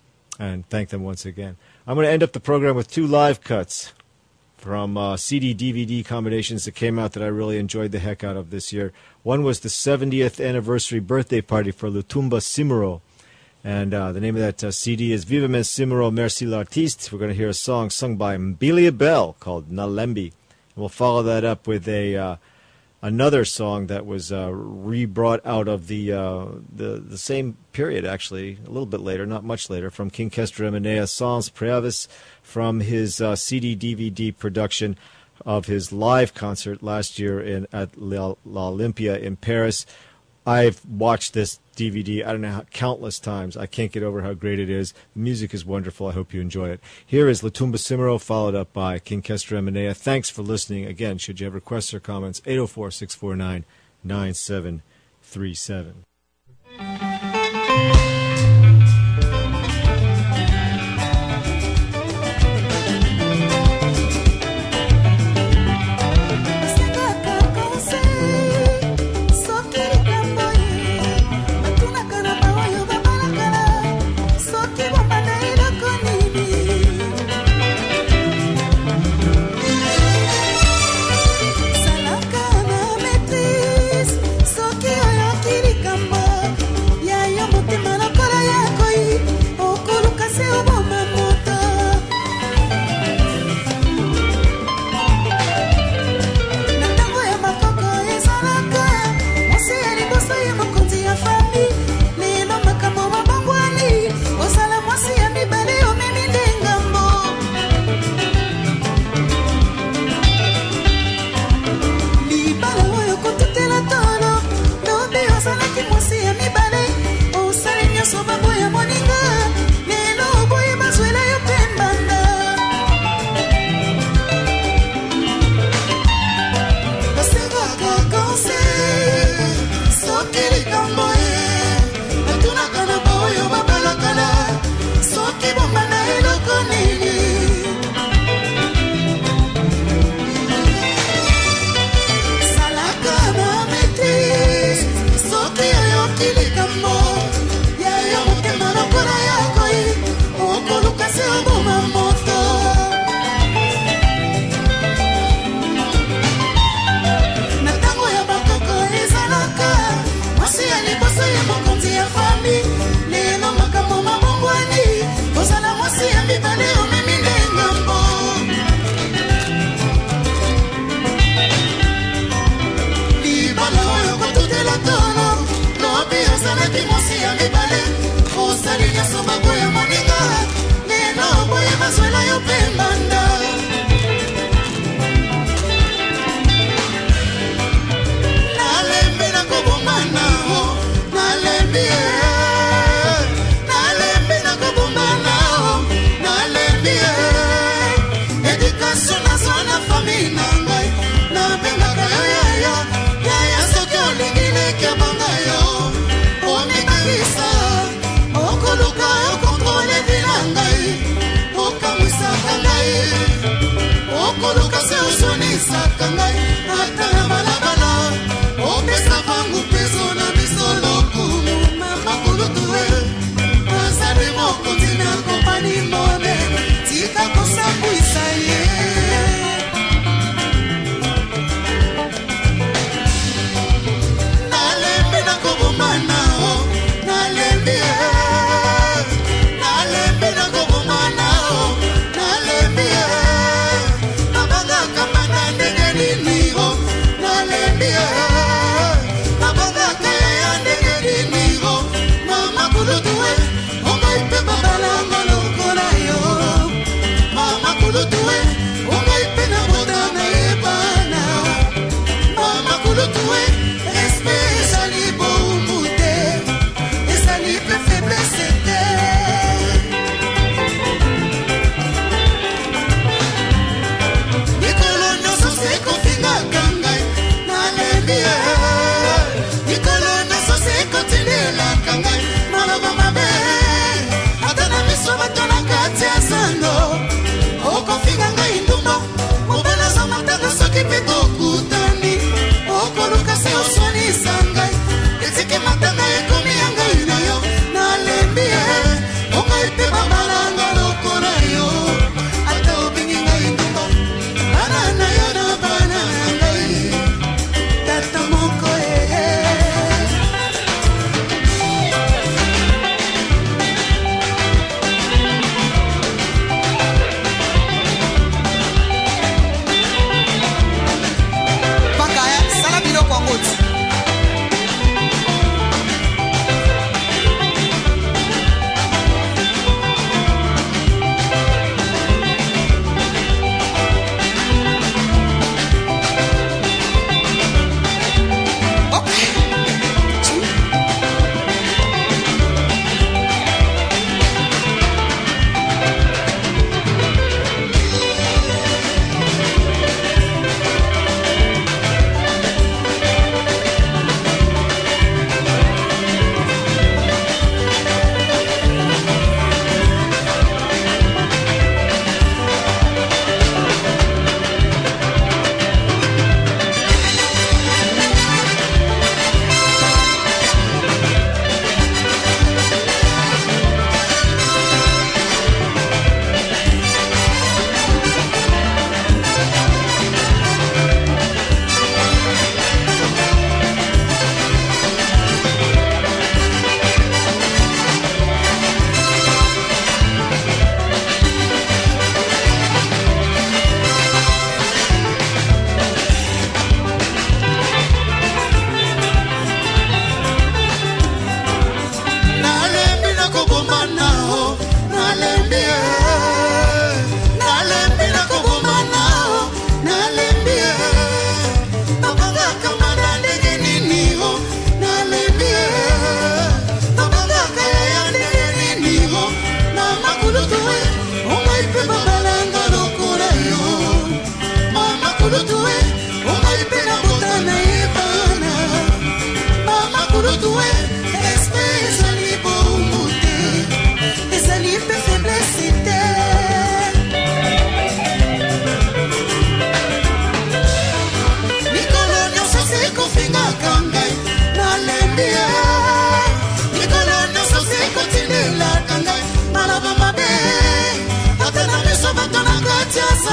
And thank them once again. I'm going to end up the program with two live cuts from uh, C D D V D combinations that came out that I really enjoyed the heck out of this year. One was the seventieth anniversary birthday party for Lutumba Simero. And uh, the name of that uh, C D is Vivement Simero Merci l'Artiste. We're going to hear a song sung by Mbilia Bell called Nalembi. We'll follow that up with a uh, another song that was uh, re-brought out of the, uh, the the same period, actually, a little bit later, not much later, from King Kestra Menea, Sans Preavis, from his uh, C D D V D production of his live concert last year in at L'Olympia in Paris. I've watched this D V D, I don't know how, countless times. I can't get over how great it is. The music is wonderful. I hope you enjoy it. Here is Lutumba Simero, followed up by King Kestra Menea. Thanks for listening. Again, should you have requests or comments, eight oh four, six four nine, nine seven three seven. Salaka na maîtrise, soki oyoki likambo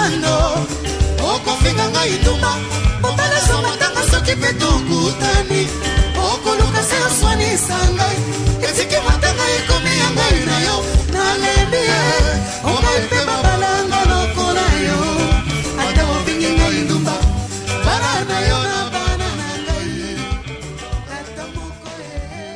mando okofinga ngai ndumba mobala somatanga soki mpe tokutani okoluka se oswanisa ngai etiki matanga ekomi ya ngai na yo nalembi ye okai mpe babalanga lokola yo ata ofingi ngai ndumba bana na yo na bana na ngai ata moko ye.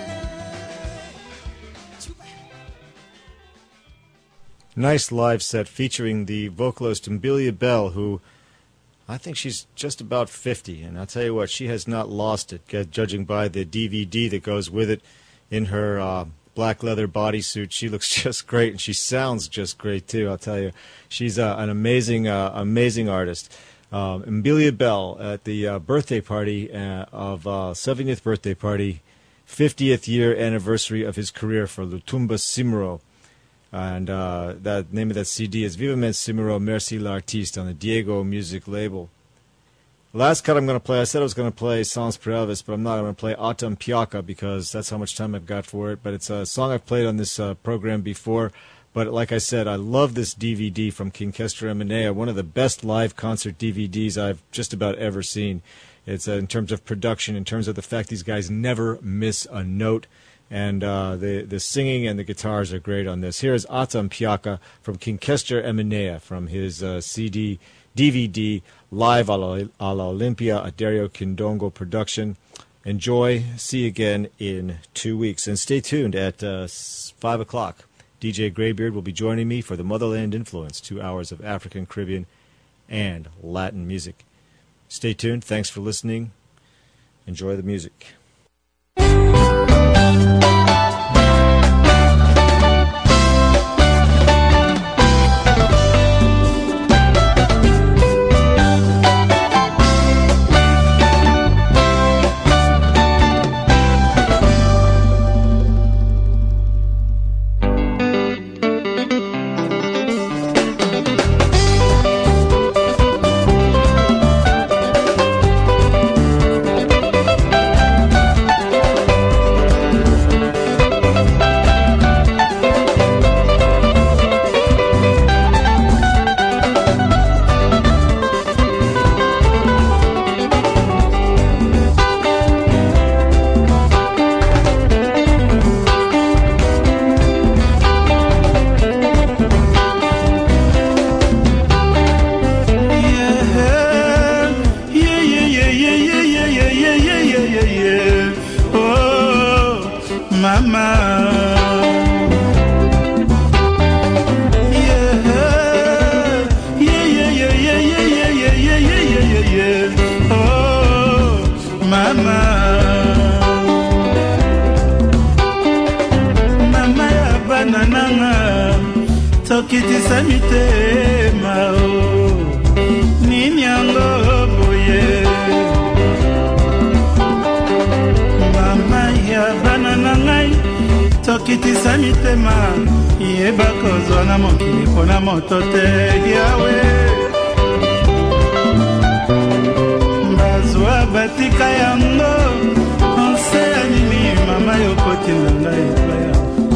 Nice live set featuring the vocalist Mbilia Bel, who I think she's just about fifty, and I'll tell you what, she has not lost it, judging by the D V D that goes with it in her uh, black leather bodysuit. She looks just great, and she sounds just great, too, I'll tell you. She's uh, an amazing, uh, amazing artist. Um, Mbilia Bel at the uh, birthday party uh, of uh, seventieth birthday party, fiftieth year anniversary of his career for Lutumba Simero. And uh, that name of that C D is Vivement Simero Merci l'Artiste on the Diego Music label. Last cut I'm going to play, I said I was going to play Sans Preavis, but I'm not. I'm going to play Autumn Piaka because that's how much time I've got for it. But it's a song I've played on this uh, program before. But like I said, I love this D V D from Kinkestra Emanea, one of the best live concert D V Ds I've just about ever seen. It's uh, in terms of production, in terms of the fact these guys never miss a note. And uh, the, the singing and the guitars are great on this. Here is Autumn Piaka from Kinkestra Emanea from his uh, C D, D V D, Live a la, a la Olympia, a Dario Kindongo production. Enjoy. See you again in two weeks. And stay tuned at uh, five o'clock. D J Greybeard will be joining me for the Motherland Influence, two hours of African, Caribbean, and Latin music. Stay tuned. Thanks for listening. Enjoy the music. tokitisa mitema yeba kozwa na mokili mpona moto te yawe bazwa batika yango onse ya nini mama yokotinda ngai ekwaya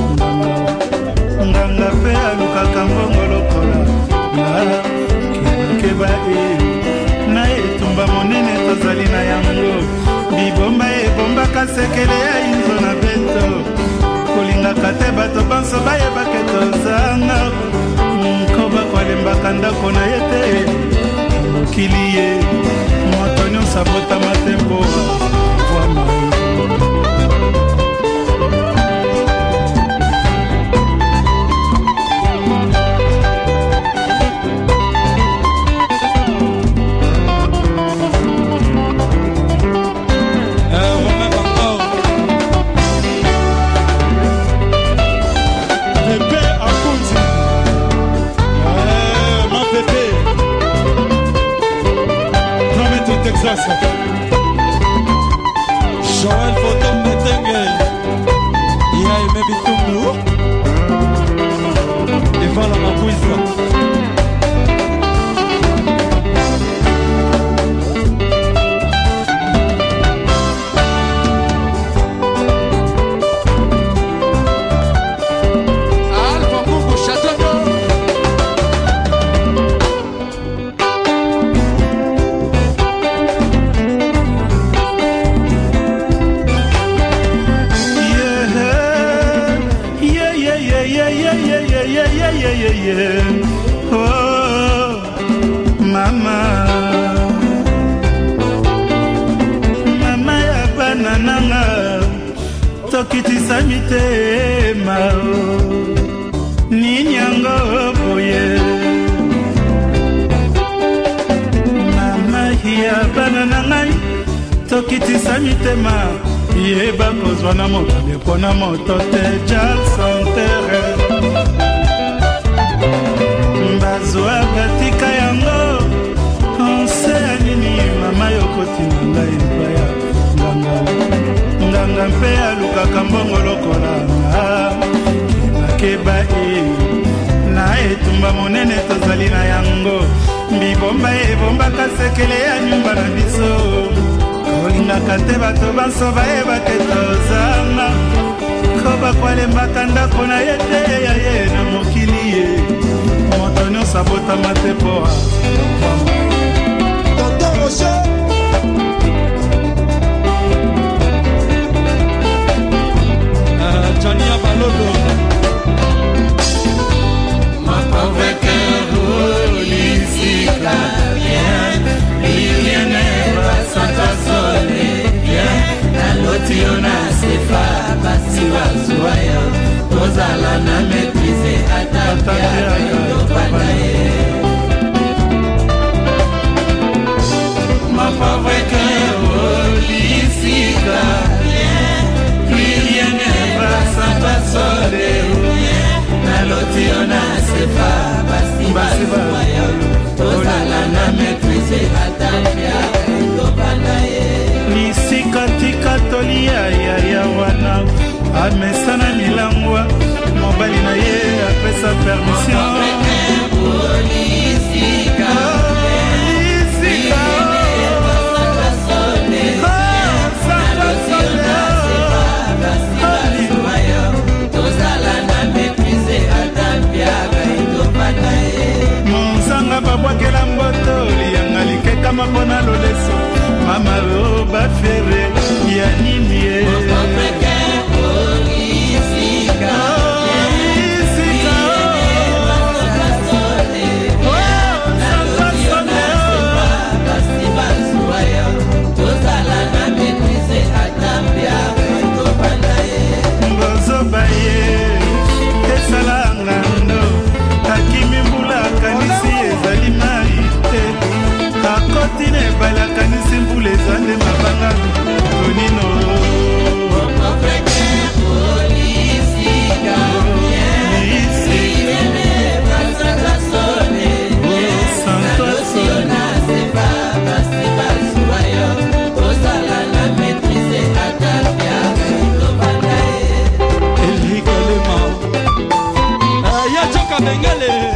nganga mpe alukaka mbongo lokola na kebakeba e na etumba monene tozali na yango bibomba ebombaka sekele ya inzo na beto kolingaka te bato banso bayebake tozanga nkoba kwalembaka ndako na ye te mokili ye moto nyonso abotama te mboa vwama Joël Photo Metenge il a aimé Bitumbu devant la Mapouisa. yeye oh mama mama ya bana nanga tokitisa mitema ninyango boye mama ya bana nanga tokitisa mitema yeba kozwa na mokili mpona moto te Jackson Tere bazwa batika yango onse ya nini mama yokotina ngai epai nganga nganga mpe alukaka mbongo lokola nga kebakeba e na etumba monene tozali na yango mbibomba ebombaka sekele ya nyumba na biso kolingaka te bato banso bayeba te tozanga ko bakwalembaka ndako na ye te ya ye na mokili ye moto nyonso abotama te po Tonton Rocher Jania Balodo ma pauvre cœur holistique bien rien n'est pas sans ta soleil bien la lotiona c'est pas basi wazuayo ozala na maîtriser atapia yopanaye ma pauvre cœur holistique bien rien n'est pas sans ta soleil na lotiona c'est pas basi wazuayo ozala na maîtriser atapia yopanaye lisikatika tolia yaya wana amesana milangwa mobali na ye apesa permission monzanga babwakela mboto liyanga likekama mpona loleso mama o bafere ya nini ye mbozoba ye esalanga ndo akimi mbula akanisi ezali mai te akoti na ebale akanisi mbula eza nde mabanga tonino Bengele